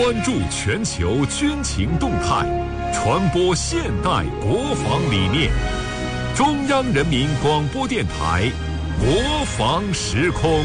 关注全球军情动态，传播现代国防理念。中央人民广播电台国防时空。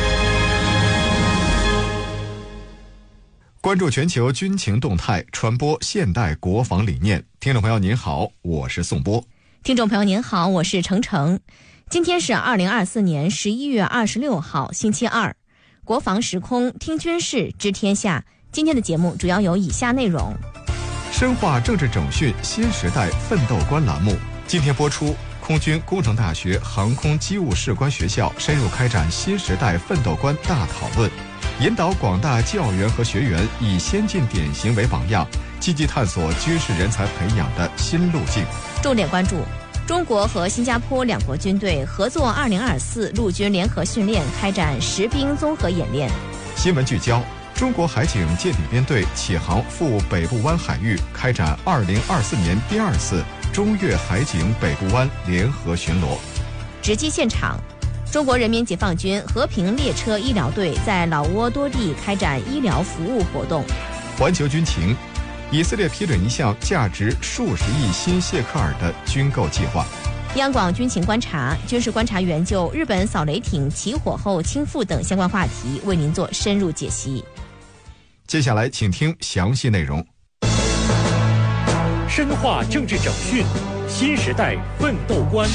关注全球军情动态，传播现代国防理念。听众朋友您好，我是宋波。 听众朋友您好，我是程程。今天是2024年11月26号，星期二。国防时空，听军事，知天下。今天的节目主要有以下内容： 深化政治整训新时代奋斗观栏目今天播出。空军工程大学航空机务士官学校深入开展新时代奋斗观大讨论，引导广大教员和学员以先进典型为榜样，积极探索军事人才培养的新路径。 重点关注中国和新加坡两国军队合作2024陆军联合训练，开展实兵综合演练。 新闻聚焦：中国海警舰艇编队启航赴北部湾海域，开展2024年第2次中越海警北部湾联合巡逻。 直击现场：中国人民解放军和平列车医疗队在老挝多地开展医疗服务活动。 环球军情：以色列批准一项价值数十亿新谢克尔的军购计划。 央广军情观察，军事观察员就日本扫雷艇起火后倾覆等相关话题为您做深入解析。 接下来请听详细内容。 深化政治整训，新时代奋斗观。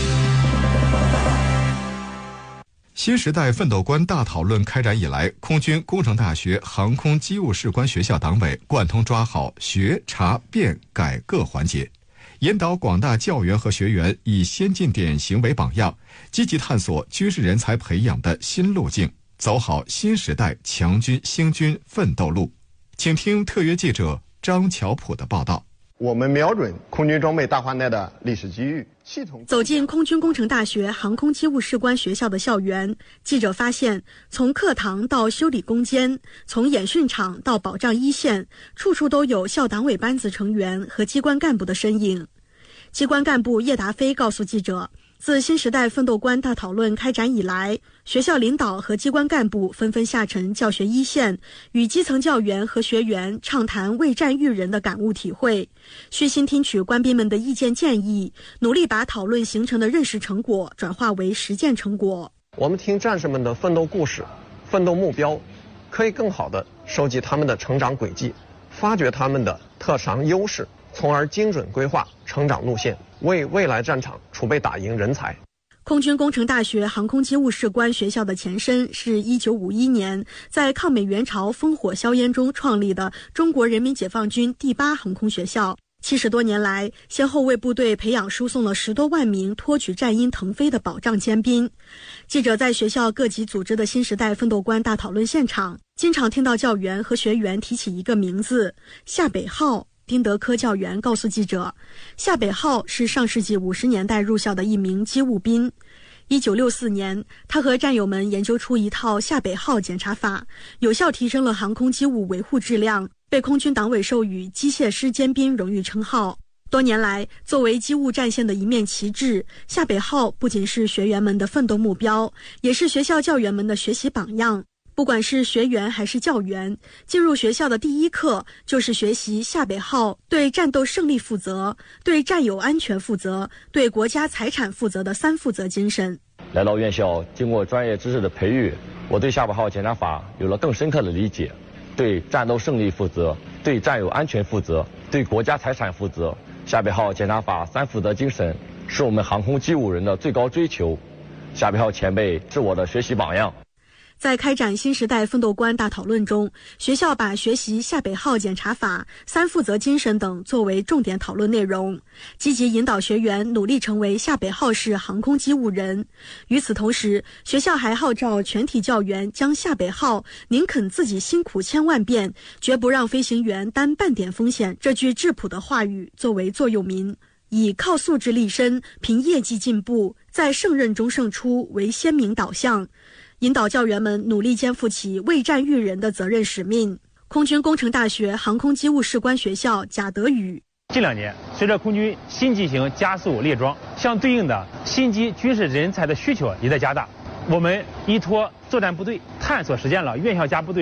新时代奋斗观大讨论开展以来，空军工程大学航空机务士官学校党委贯通抓好学、查、变、改各环节，引导广大教员和学员以先进典型为榜样，积极探索军事人才培养的新路径，走好新时代强军兴军奋斗路。请听特约记者张乔普的报道。 我们瞄准空军装备大换代的历史机遇，系统走进空军工程大学航空机务士官学校的校园，记者发现，从课堂到修理工间，从演训场到保障一线，处处都有校党委班子成员和机关干部的身影。机关干部叶达飞告诉记者，自新时代奋斗观大讨论开展以来，学校领导和机关干部纷纷下沉教学一线，与基层教员和学员畅谈为战育人的感悟体会，虚心听取官兵们的意见建议，努力把讨论形成的认识成果转化为实践成果。 我们听战士们的奋斗故事、奋斗目标，可以更好地收集他们的成长轨迹，发掘他们的特长优势，从而精准规划成长路线，为未来战场储备打赢人才。 空军工程大学航空机务士官学校的前身是1951年在抗美援朝烽火硝烟中创立的中国人民解放军第8航空学校。70多年来，先后为部队培养输送了10多万名托举战鹰腾飞的保障尖兵。记者在学校各级组织的新时代奋斗观大讨论现场，经常听到教员和学员提起一个名字——夏北浩。丁德科教员告诉记者，夏北浩是上世纪50年代入校的一名机务兵。1964年，他和战友们研究出一套夏北浩检查法，有效提升了航空机务维护质量，被空军党委授予机械师尖兵荣誉称号。多年来，作为机务战线的一面旗帜，夏北浩不仅是学员们的奋斗目标，也是学校教员们的学习榜样。不管是学员还是教员，进入学校的第一课就是学习夏北浩对战斗胜利负责、对战友安全负责、对国家财产负责的3负责精神。 来到院校，经过专业知识的培育，我对夏北浩检查法有了更深刻的理解。对战斗胜利负责，对战友安全负责，对国家财产负责。夏北浩检查法3负责精神是我们航空机务人的最高追求。夏北浩前辈是我的学习榜样。 在开展新时代奋斗观大讨论中，学校把学习夏北浩检查法、3负责精神等作为重点讨论内容，积极引导学员努力成为夏北浩式航空机务人。与此同时，学校还号召全体教员将夏北浩宁肯自己辛苦千万遍，绝不让飞行员担半点风险这句质朴的话语作为座右铭，以靠素质立身、凭业绩进步、在胜任中胜出为鲜明导向，引导教员们努力肩负起为战育人的责任使命。空军工程大学航空机务士官学校贾德宇： 近2年，随着空军新机型加速列装，相对应的新级军事人才的需求也在加大。我们依托作战部队探索实践了院校加部队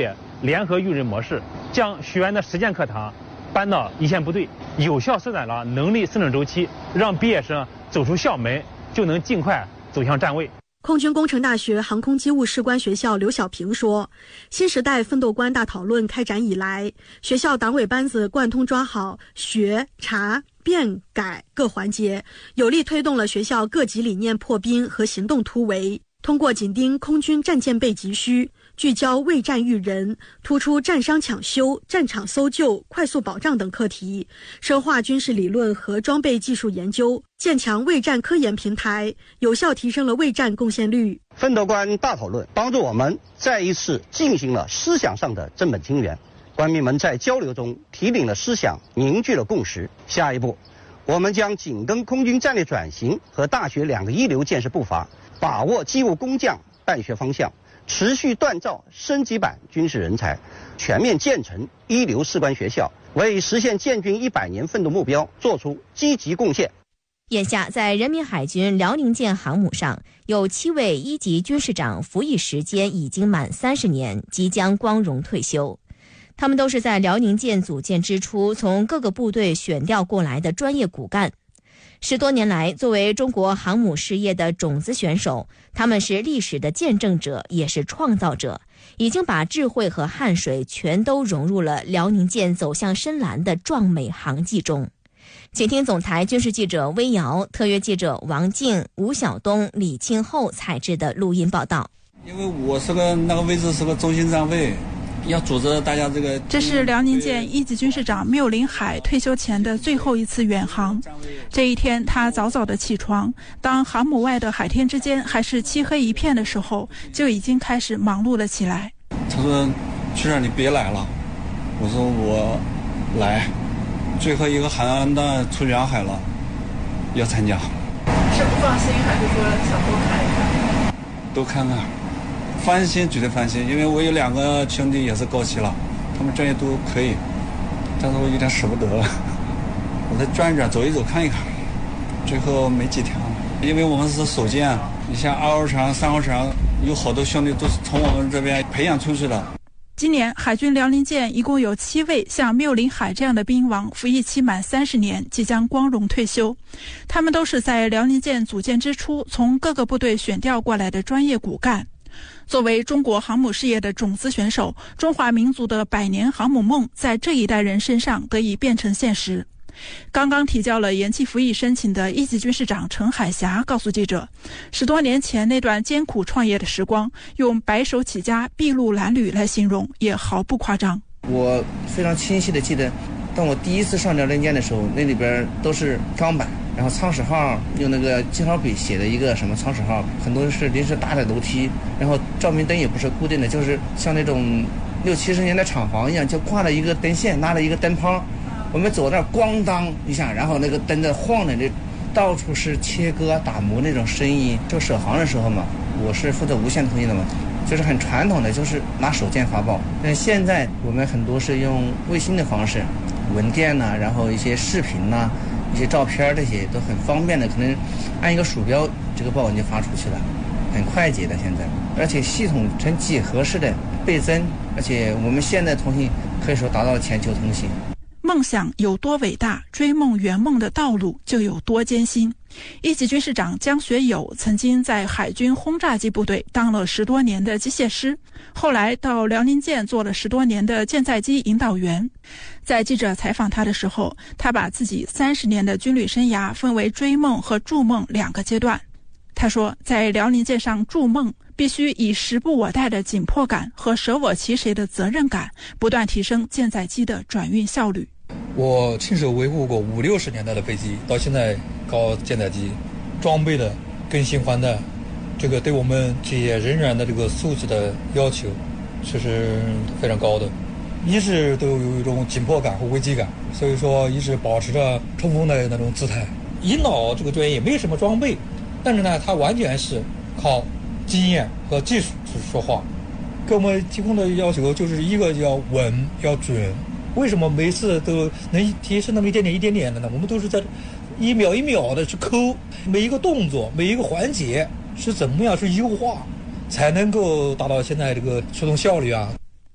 联合育人模式，将学员的实践课堂搬到一线部队，有效缩短了能力生成周期，让毕业生走出校门就能尽快走向站位。 空军工程大学航空机务士官学校刘小平说，新时代奋斗观大讨论开展以来，学校党委班子贯通抓好学、查、变、改各环节，有力推动了学校各级理念破冰和行动突围。通过紧盯空军战舰备急需，聚焦卫战育人，突出战伤抢修、战场搜救、快速保障等课题，深化军事理论和装备技术研究，建强卫战科研平台，有效提升了卫战贡献率。 奋斗观大讨论帮助我们再一次进行了思想上的正本清源，官兵们在交流中提领了思想，凝聚了共识。下一步，我们将紧跟空军战略转型和大学两个一流建设步伐，把握机务工匠办学方向，持续锻造升级版军事人才，全面建成一流士官学校，为实现建军100年奋斗目标做出积极贡献。 眼下，在人民海军辽宁舰航母上，有7位一级军事长服役时间已经满30年，即将光荣退休。他们都是在辽宁舰组建之初从各个部队选调过来的专业骨干。10多年来，作为中国航母事业的种子选手，他们是历史的见证者，也是创造者，已经把智慧和汗水全都融入了辽宁舰走向深蓝的壮美航迹中。请听总台军事记者微瑶、特约记者王静、吴晓东、李庆厚采制的录音报道。 因为我是那个位置是个中心站位，要组织大家这个。 这是辽宁舰1级军事长缪林海退休前的最后一次远航。这一天，他早早的起床，当航母外的海天之间还是漆黑一片的时候，就已经开始忙碌了起来。 他说：“局长，你别来了。”我说：“我来。”最后一个海岸弹出远海了，要参加。 是不放心，还是说想多看一看？ 多看看，放心，绝对放心。因为我有2个兄弟也是高期了，他们专业都可以，但是我有点舍不得了。我再转一转，走一走，看一看。最后没几条，因为我们是首舰，你像2号船、3号船，有好多兄弟都是从我们这边培养出去的。 今年海军辽宁舰一共有7位像缪林海这样的兵王服役期满30年，即将光荣退休。他们都是在辽宁舰组建之初从各个部队选调过来的专业骨干。作为中国航母事业的种子选手，中华民族的100年航母梦在这一代人身上得以变成现实。刚刚提交了延期服役申请的1级军事长陈海霞告诉记者，10多年前那段艰苦创业的时光，用白手起家、筚路蓝缕来形容也毫不夸张。 我非常清晰的记得，当我第一次上辽宁舰的时候，那里边都是钢板，然后舱室号用那个记号笔写的一个什么舱室号，很多是临时搭的楼梯，然后照明灯也不是固定的，就是像那种60、70年代厂房一样，就挂了一个灯线，拉了一个灯泡。我们走那儿咣当一下，然后那个灯在晃的，这到处是切割打磨那种声音。就首航的时候嘛，我是负责无线通信的嘛，就是很传统的，就是拿手电发报。但现在我们很多是用卫星的方式，文件呐，然后一些视频呐，一些照片，这些都很方便的，可能按一个鼠标，这个报文就发出去了，很快捷的现在。而且系统呈几何式的倍增，而且我们现在通信可以说达到了全球通信。 梦想有多伟大，追梦圆梦的道路就有多艰辛。1级军事长江学友曾经在海军轰炸机部队当了10多年的机械师，后来到辽宁舰做了10多年的舰载机引导员。在记者采访他的时候，他把自己30年的军旅生涯分为追梦和筑梦2个阶段。他说，在辽宁舰上筑梦，必须以时不我待的紧迫感和舍我其谁的责任感，不断提升舰载机的转运效率。 我亲手维护过50、60年代的飞机，到现在搞舰载机，装备的更新换代，这个对我们这些人员的这个素质的要求，其实非常高的。一直都有一种紧迫感和危机感，所以说一直保持着冲锋的那种姿态。引导这个专业没什么装备，但是呢，它完全是靠经验和技术去说话。给我们提供的要求就是一个要稳要准。为什么每次都能提升那么一点点的呢？我们都是在1秒1秒的去抠每一个动作，每一个环节是怎么样去优化，才能够达到现在这个出动效率啊。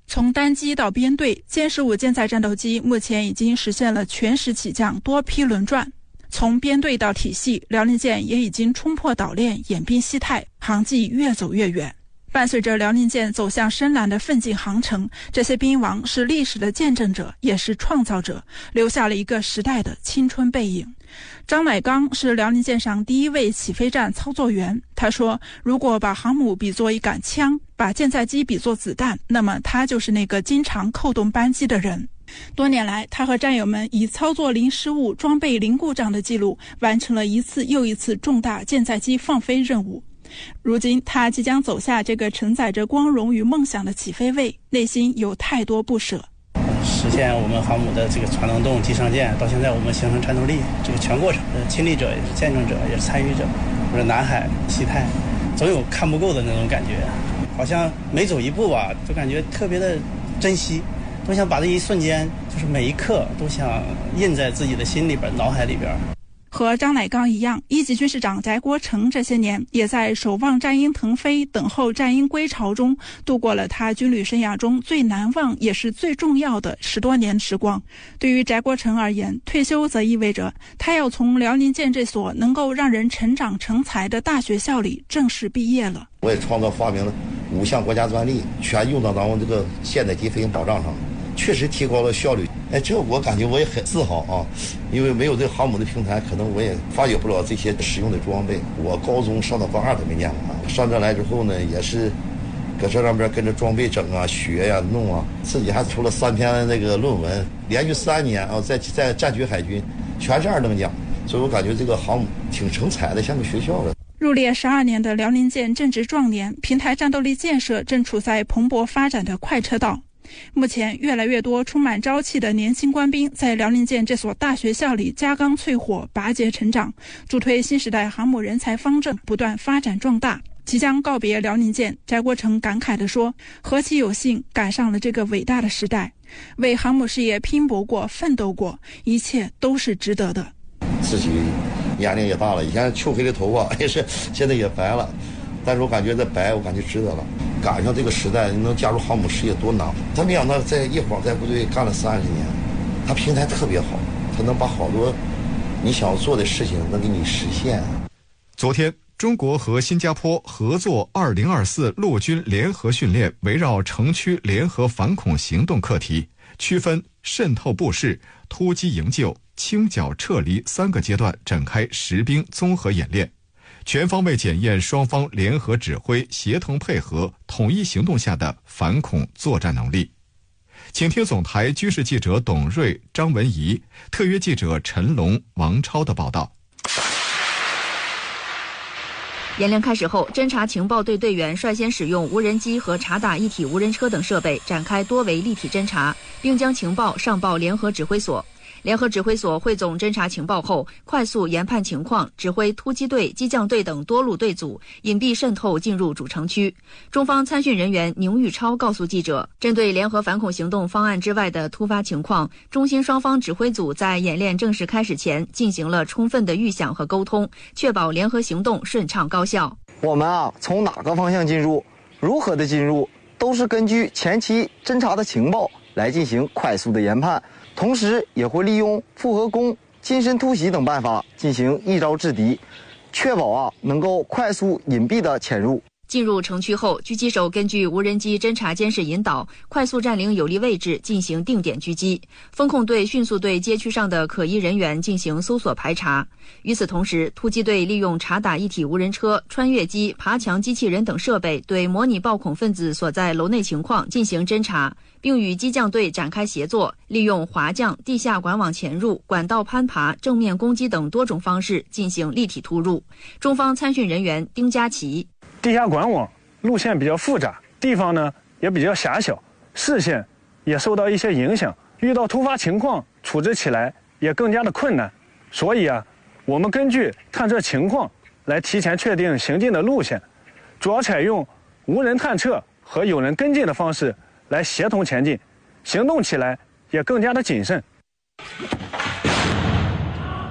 从单机到编队，歼15舰载战斗机目前已经实现了全时起降、多批轮转。从编队到体系，辽宁舰也已经冲破岛链，演兵西态，航迹越走越远。伴随着辽宁舰走向深蓝的奋进航程，这些兵王是历史的见证者，也是创造者，留下了一个时代的青春背影。张乃刚是辽宁舰上第一位起飞站操作员，他说，如果把航母比作一杆枪，把舰载机比作子弹，那么他就是那个经常扣动扳机的人。多年来，他和战友们以操作零失误、装备零故障的记录，完成了一次又一次重大舰载机放飞任务。如今他即将走下这个承载着光荣与梦想的起飞位，内心有太多不舍。 实现我们航母的这个传动动机上舰，到现在我们形成战斗力，这个全过程，亲历者也是见证者，也是参与者。或者南海西太，总有看不够的那种感觉，好像每走一步吧，就感觉特别的珍惜，都想把这一瞬间，就是每一刻都想印在自己的心里边、脑海里边。 和张乃刚一样，一级军事长翟国成这些年也在守望战鹰腾飞、等候战鹰归巢中度过了他军旅生涯中最难忘也是最重要的10多年时光。对于翟国成而言，退休则意味着他要从辽宁舰这所能够让人成长成才的大学校里正式毕业了。 我也创造发明了5项国家专利，全用到咱们这个现代级飞行保障上，确实提高了效率。这我感觉我也很自豪啊，因为没有这个航母的平台，可能我也发掘不了这些实用的装备。我高中上到高2都没念过啊，上这来之后呢，也是搁这上边跟着装备整啊、学呀、弄啊，自己还出了3篇那个论文，连续3年啊，在战区海军全是2等奖，所以我感觉这个航母挺成才的，像个学校的。 入列12年的辽宁舰正值壮年，平台战斗力建设正处在蓬勃发展的快车道。目前越来越多充满朝气的年轻官兵在辽宁舰这所大学校里加钢淬火，拔节成长，助推新时代航母人才方阵不断发展壮大。即将告别辽宁舰，翟国成感慨地说，何其有幸赶上了这个伟大的时代，为航母事业拼搏过、奋斗过，一切都是值得的。 自己年龄也大了，以前秋黑的头发也是，现在也白了，但是我感觉这白，我感觉值得了。赶上这个时代，能加入航母事业多难！他没想到在一晃在部队干了30年，他平台特别好，他能把好多你想做的事情能给你实现。 昨天，中国和新加坡合作2024陆军联合训练，围绕城区联合反恐行动课题，区分渗透布势、突击营救、清剿撤离3个阶段展开实兵综合演练，全方位检验双方联合指挥、协同配合、统一行动下的反恐作战能力。请听总台军事记者董瑞、张文怡，特约记者陈龙、王超的报道。 演练开始后，侦察情报队队员率先使用无人机和察打一体无人车等设备展开多维立体侦察，并将情报上报联合指挥所。联合指挥所汇总侦察情报后，快速研判情况，指挥突击队、机降队等多路队组隐蔽渗透进入主城区。中方参训人员宁玉超告诉记者，针对联合反恐行动方案之外的突发情况，中新双方指挥组在演练正式开始前进行了充分的预想和沟通，确保联合行动顺畅高效。 我们从哪个方向进入，如何的进入，都是根据前期侦察的情报来进行快速的研判，同时也会利用复合攻、近身突袭等办法进行一招制敌，确保能够快速隐蔽的潜入。 进入城区后，狙击手根据无人机侦察监视引导，快速占领有利位置进行定点狙击。风控队迅速对街区上的可疑人员进行搜索排查。与此同时，突击队利用察打一体无人车、穿越机、爬墙机器人等设备，对模拟暴恐分子所在楼内情况进行侦查，并与机降队展开协作，利用滑降、地下管网潜入、管道攀爬、正面攻击等多种方式进行立体突入。中方参训人员丁佳琪： 地下管网路线比较复杂，地方呢也比较狭小，视线也受到一些影响，遇到突发情况处置起来也更加的困难。所以我们根据探测情况来提前确定行进的路线，主要采用无人探测和有人跟进的方式来协同前进，行动起来也更加的谨慎。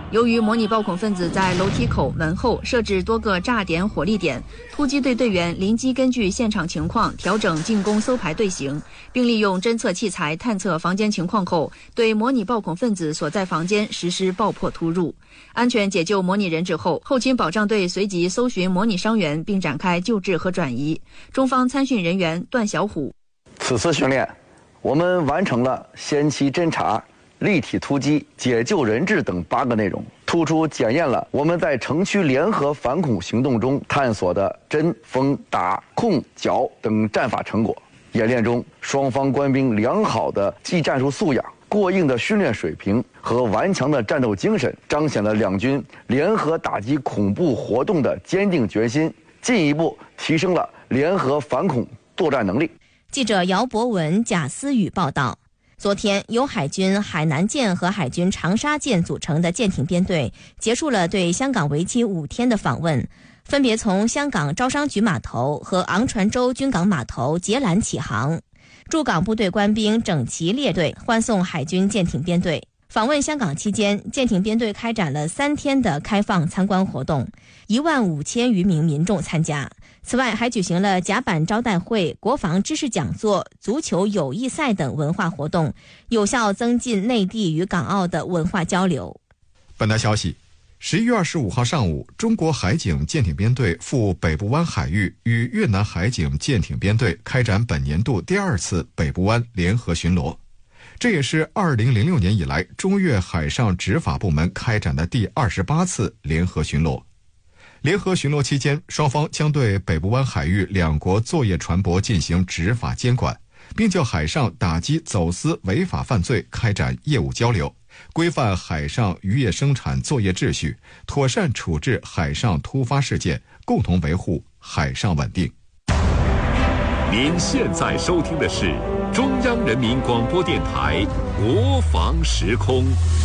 由于模拟暴恐分子在楼梯口、门后设置多个炸点火力点，突击队队员临机根据现场情况调整进攻搜排队形，并利用侦测器材探测房间情况后，对模拟暴恐分子所在房间实施爆破突入。安全解救模拟人质后，后勤保障队随即搜寻模拟伤员，并展开救治和转移。中方参训人员段小虎： 此次训练，我们完成了先期侦察、立体突击、解救人质等8个内容，突出检验了我们在城区联合反恐行动中探索的侦、封、打、控、剿等战法成果。演练中，双方官兵良好的技战术素养、过硬的训练水平和顽强的战斗精神，彰显了两军联合打击恐怖活动的坚定决心，进一步提升了联合反恐作战能力。 记者姚博文、贾思雨报道。昨天，由海军海南舰和海军长沙舰组成的舰艇编队结束了对香港为期5天的访问，分别从香港招商局码头和昂船洲军港码头截拦起航。驻港部队官兵整齐列队欢送海军舰艇编队。访问香港期间，舰艇编队开展了3天的开放参观活动，15000余名民众参加。此外，还举行了甲板招待会、国防知识讲座、足球友谊赛等文化活动，有效增进内地与港澳的文化交流。 本台消息，11月25号上午，中国海警舰艇编队赴北部湾海域与越南海警舰艇编队开展本年度第2次北部湾联合巡逻，这也是2006年以来中越海上执法部门开展的第28次联合巡逻。联合巡逻期间，双方将对北部湾海域2国作业船舶进行执法监管，并就海上打击走私违法犯罪开展业务交流，规范海上渔业生产作业秩序，妥善处置海上突发事件，共同维护海上稳定。 您现在收听的是中央人民广播电台国防时空。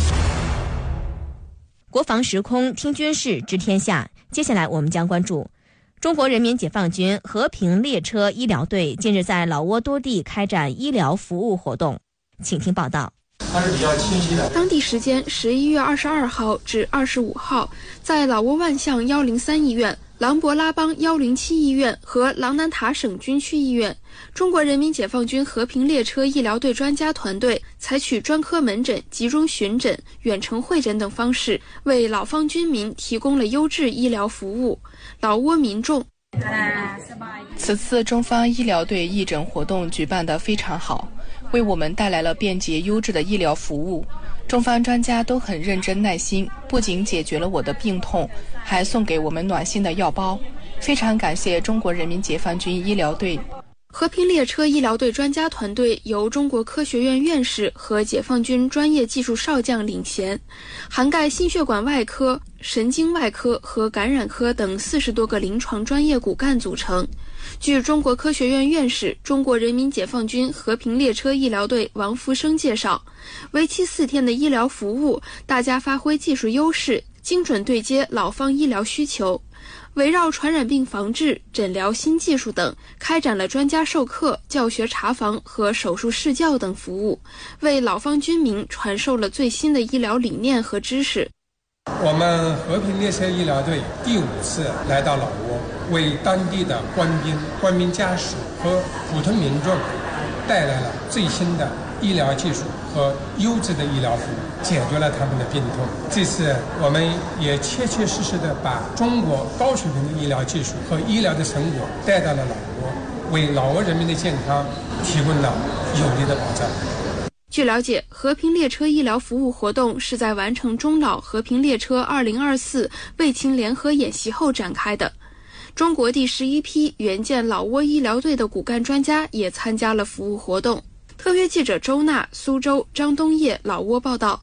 国防时空，听军事，知天下。接下来我们将关注中国人民解放军和平列车医疗队近日在老挝多地开展医疗服务活动，请听报道。 它是比较清晰的。当地时间11月22号至25号，在老挝万象103医院、琅勃拉邦107医院和琅南塔省军区医院，中国人民解放军和平列车医疗队专家团队采取专科门诊、集中巡诊、远程会诊等方式，为老方军民提供了优质医疗服务。老挝民众： 此次中方医疗队义诊活动举办得非常好，为我们带来了便捷优质的医疗服务。中方专家都很认真耐心，不仅解决了我的病痛，还送给我们暖心的药包。非常感谢中国人民解放军医疗队。 和平列车医疗队专家团队由中国科学院院士和解放军专业技术少将领衔，涵盖心血管外科、神经外科和感染科等40多个临床专业骨干组成。据中国科学院院士、中国人民解放军和平列车医疗队王福生介绍，为期4天的医疗服务，大家发挥技术优势，精准对接老方医疗需求，围绕传染病防治、诊疗新技术等，开展了专家授课、教学查房和手术试教等服务，为老方军民传授了最新的医疗理念和知识。 我们和平列车医疗队第5次来到老挝，为当地的官兵家属和普通民众带来了最新的医疗技术和优质的医疗服务，解决了他们的病痛。这次我们也切切实实地把中国高水平的医疗技术和医疗的成果带到了老挝，为老挝人民的健康提供了有力的保障。 据了解，和平列车医疗服务活动是在完成中老和平列车2024卫勤联合演习后展开的。中国第11批援建老挝医疗队的骨干专家也参加了服务活动。特约记者周娜、苏州、张东业老挝报道。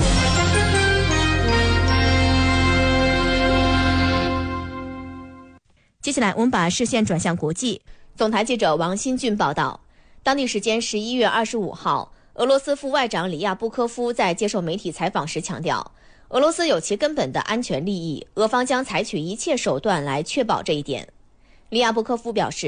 接下来我们把视线转向国际。总台记者王新俊报道，当地时间11月25号，俄罗斯副外长里亚布科夫在接受媒体采访时强调，俄罗斯有其根本的安全利益，俄方将采取一切手段来确保这一点。里亚布科夫表示，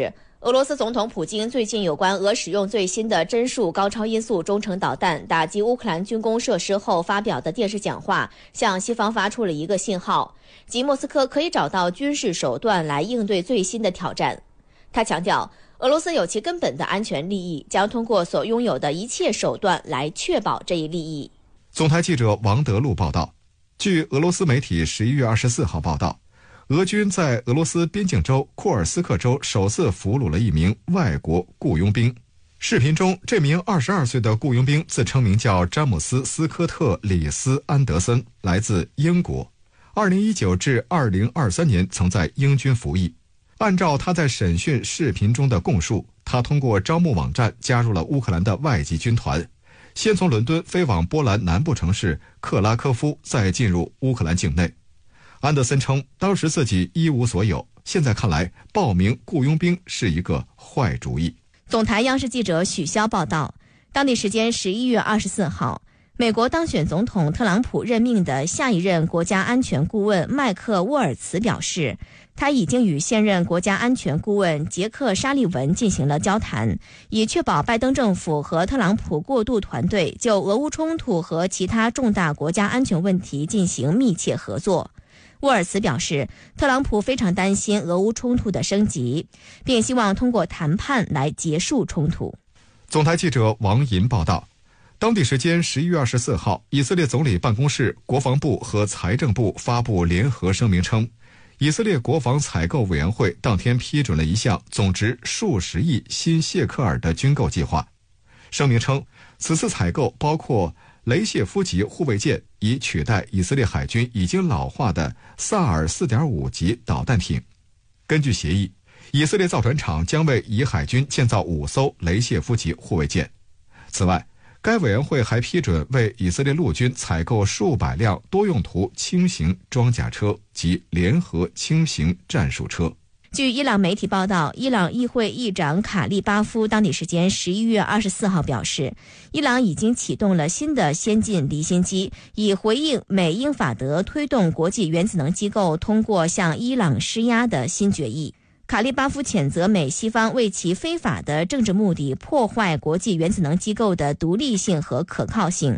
俄罗斯总统普京最近有关俄使用最新的帧数高超音速中程导弹打击乌克兰军工设施后发表的电视讲话，向西方发出了一个信号，即莫斯科可以找到军事手段来应对最新的挑战。他强调，俄罗斯有其根本的安全利益，将通过所拥有的一切手段来确保这一利益。 总台记者王德禄报道，据俄罗斯媒体11月24号报道，俄军在俄罗斯边境州库尔斯克州首次俘虏了一名外国雇佣兵。视频中，这名22岁的雇佣兵自称名叫詹姆斯·斯科特·里斯安德森，来自英国。2019至2023年曾在英军服役。按照他在审讯视频中的供述，他通过招募网站加入了乌克兰的外籍军团，先从伦敦飞往波兰南部城市克拉科夫，再进入乌克兰境内。安德森称，当时自己一无所有，现在看来报名雇佣兵是一个坏主意。 总台央视记者许潇报道，当地时间11月24号，美国当选总统特朗普任命的下一任国家安全顾问麦克沃尔茨表示，他已经与现任国家安全顾问杰克沙利文进行了交谈，以确保拜登政府和特朗普过渡团队就俄乌冲突和其他重大国家安全问题进行密切合作。沃尔茨表示，特朗普非常担心俄乌冲突的升级，并希望通过谈判来结束冲突。 总台记者王银报道，当地时间11月24号，以色列总理办公室、国防部和财政部发布联合声明称，以色列国防采购委员会当天批准了一项总值数十亿新谢克尔的军购计划。声明称，此次采购包括雷谢夫级护卫舰，以取代以色列海军已经老化的萨尔 4.5 级导弹艇。根据协议，以色列造船厂将为以海军建造5艘雷谢夫级护卫舰。此外，该委员会还批准为以色列陆军采购数百辆多用途轻型装甲车及联合轻型战术车。 据伊朗媒体报道，伊朗议会议长卡利巴夫当地时间11月24号表示，伊朗已经启动了新的先进离心机，以回应美英法德推动国际原子能机构通过向伊朗施压的新决议。卡利巴夫谴责美西方为其非法的政治目的破坏国际原子能机构的独立性和可靠性。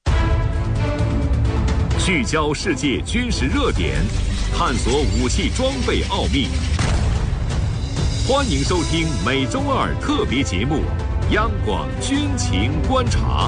聚焦世界军事热点，探索武器装备奥秘。欢迎收听每周二特别节目《央广军情观察》。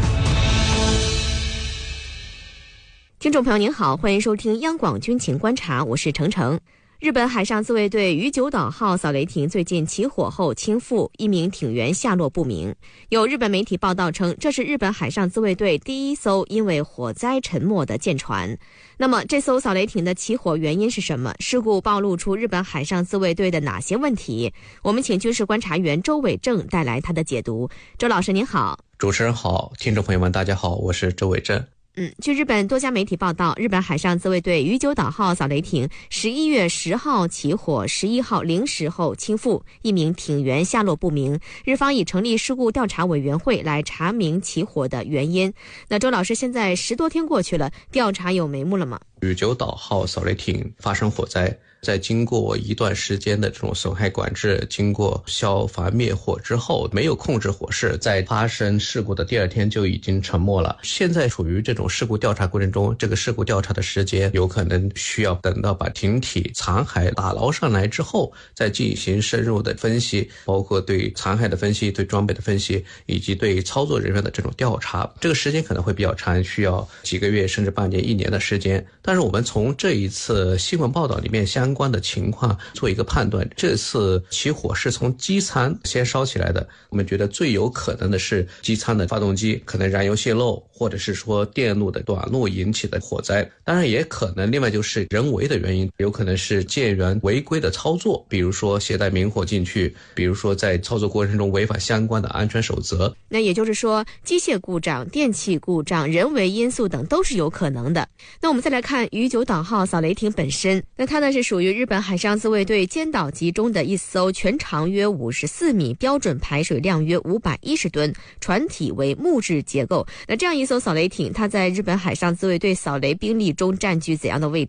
听众朋友您好，欢迎收听央广军情观察，我是程程。日本海上自卫队鱼九岛号扫雷艇最近起火后倾覆，一名艇员下落不明。有日本媒体报道称，这是日本海上自卫队第一艘因为火灾沉没的舰船。那么，这艘扫雷艇的起火原因是什么？事故暴露出日本海上自卫队的哪些问题？我们请军事观察员周伟正带来他的解读。周老师您好。 主持人好，听众朋友们大家好，我是周伟正。 据日本多家媒体报道，日本海上自卫队鱼九岛号扫雷艇11月10号起火，11号0时后倾覆，一名艇员下落不明。日方已成立事故调查委员会来查明起火的原因。那周老师，现在10多天过去了，调查有眉目了吗？ 鱼九岛号扫雷艇发生火灾，在经过一段时间的这种损害管制，经过消防灭火之后，没有控制火势，在发生事故的第二天就已经沉没了。现在处于这种事故调查过程中，这个事故调查的时间有可能需要等到把艇体残骸打捞上来之后，再进行深入的分析，包括对残骸的分析、对装备的分析，以及对操作人员的这种调查。这个时间可能会比较长，需要几个月甚至半年、1年的时间。但是我们从这一次新闻报道里面相关的情况做一个判断，这次起火是从机舱先烧起来的。我们觉得最有可能的是机舱的发动机可能燃油泄漏，或者是说电路的短路引起的火灾。当然也可能另外就是人为的原因，有可能是舰员违规的操作，比如说携带明火进去，比如说在操作过程中违反相关的安全守则。 那也就是说，机械故障、电气故障、人为因素等都是有可能的。那我们再来看鱼九岛号扫雷艇本身，那它呢是属于日本海上自卫队尖岛级中的一艘全长约54米、标准排水量约510吨、船体为木质结构。那这样一艘扫雷艇，它在日本海上自卫队扫雷兵力中占据怎样的位置？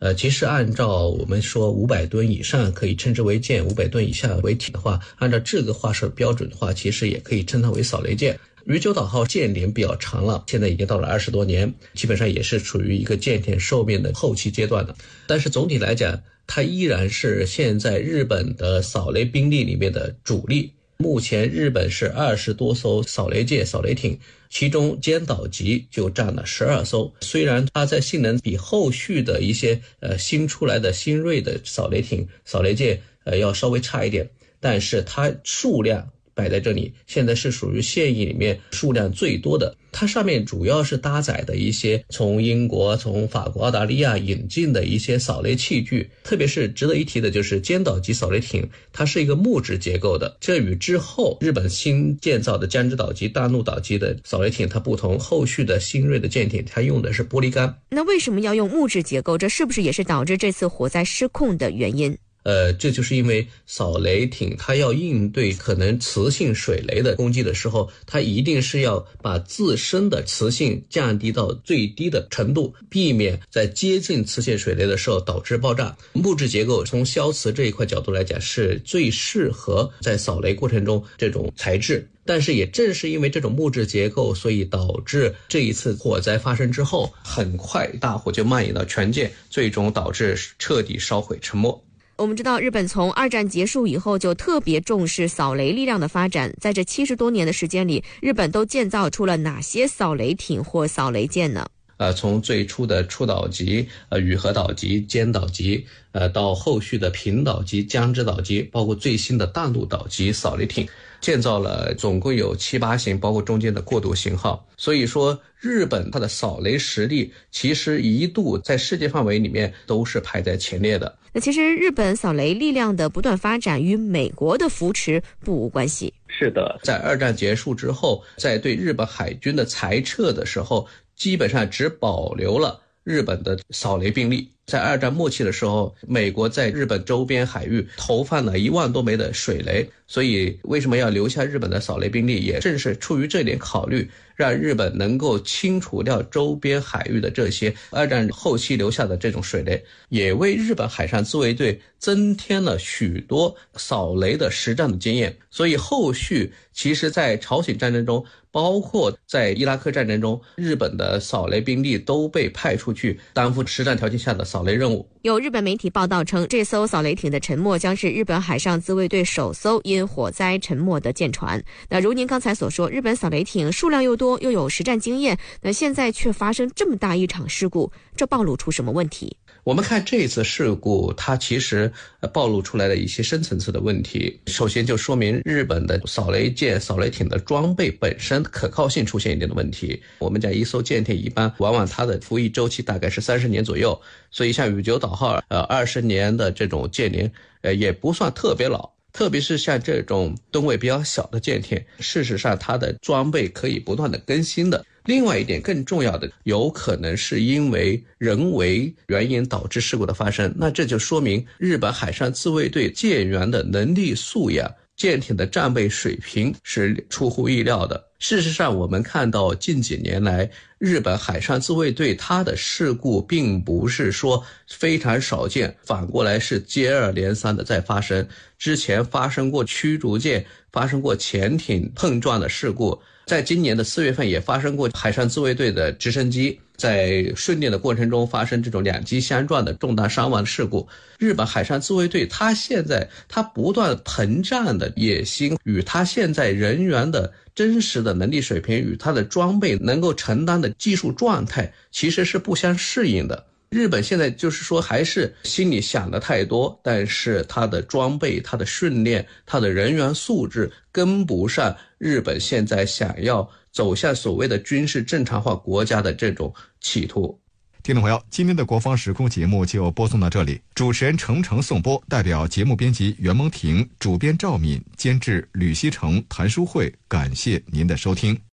其实按照我们说500吨以上可以称之为舰，500吨以下为艇的话，按照这个划设标准的话，其实也可以称它为扫雷舰。鱼九岛号舰龄比较长了，现在已经到了20多年，基本上也是处于一个舰艇寿命的后期阶段了。但是总体来讲，它依然是现在日本的扫雷兵力里面的主力。目前日本是20多艘扫雷舰、扫雷艇，其中尖岛级就占了12艘。虽然它在性能比后续的一些新出来的新锐的扫雷艇、扫雷舰要稍微差一点，但是它数量摆在这里，现在是属于现役里面数量最多的。它上面主要是搭载的一些从英国、从法国、澳大利亚引进的一些扫雷器具，特别是值得一提的就是尖岛级扫雷艇，它是一个木质结构的，这与之后日本新建造的江之岛级、大怒岛级的扫雷艇它不同，后续的新锐的舰艇它用的是玻璃杆。 那为什么要用木质结构？这是不是也是导致这次火灾失控的原因？ 这就是因为扫雷艇它要应对可能磁性水雷的攻击的时候，它一定是要把自身的磁性降低到最低的程度，避免在接近磁性水雷的时候导致爆炸。木质结构从消磁这一块角度来讲是最适合在扫雷过程中这种材质。但是也正是因为这种木质结构，所以导致这一次火灾发生之后，很快大火就蔓延到全舰，最终导致彻底烧毁沉没。 我们知道日本从2战结束以后就特别重视扫雷力量的发展，在这70多年的时间里，日本都建造出了哪些扫雷艇或扫雷舰呢？ 从最初的出岛级、羽河岛级、尖岛级，到后续的平岛级、江之岛级，包括最新的大怒岛级扫雷艇，建造了总共有7、8型，包括中间的过渡型号。所以说日本它的扫雷实力其实一度在世界范围里面都是排在前列的。 那其实日本扫雷力量的不断发展与美国的扶持不无关系。 是的，在2战结束之后，在对日本海军的裁撤的时候，基本上只保留了日本的扫雷兵力。在2战末期的时候，美国在日本周边海域投放了1万多枚的水雷，所以为什么要留下日本的扫雷兵力，也正是出于这点考虑，让日本能够清除掉周边海域的这些2战后期留下的这种水雷，也为日本海上自卫队增添了许多扫雷的实战的经验。所以后续其实在朝鲜战争中，包括在伊拉克战争中，日本的扫雷兵力都被派出去担负实战条件下的扫雷任务。 有日本媒体报道称，这艘扫雷艇的沉没将是日本海上自卫队首艘因火灾沉没的舰船。那如您刚才所说，日本扫雷艇数量又多，又有实战经验，那现在却发生这么大一场事故，这暴露出什么问题？ 我们看这次事故，它其实暴露出来的一些深层次的问题。首先就说明日本的扫雷舰、扫雷艇的装备本身可靠性出现一定的问题。我们讲一艘舰艇一般往往它的服役周期大概是30年左右，所以像羽九岛号20年的这种舰龄也不算特别老。特别是像这种吨位比较小的舰艇，事实上它的装备可以不断的更新的。另外一点更重要的，有可能是因为人为原因导致事故的发生，那这就说明日本海上自卫队舰员的能力素养、舰艇的战备水平是出乎意料的。事实上我们看到近几年来日本海上自卫队它的事故并不是说非常少见，反过来是接二连三的在发生。之前发生过驱逐舰、发生过潜艇碰撞的事故，在今年的4月份也发生过海上自卫队的直升机在训练的过程中发生这种2机相撞的重大伤亡事故。日本海上自卫队它现在它不断膨胀的野心与它现在人员的真实的能力水平与它的装备能够承担的技术状态其实是不相适应的。日本现在就是说还是心里想的太多，但是它的装备、它的训练、它的人员素质跟不上日本现在想要走向所谓的军事正常化国家的这种企图。 听众朋友，今天的国防时空节目就播送到这里，主持人程程颂播，代表节目编辑袁蒙婷、主编赵敏、监制吕希成、谭淑慧，感谢您的收听。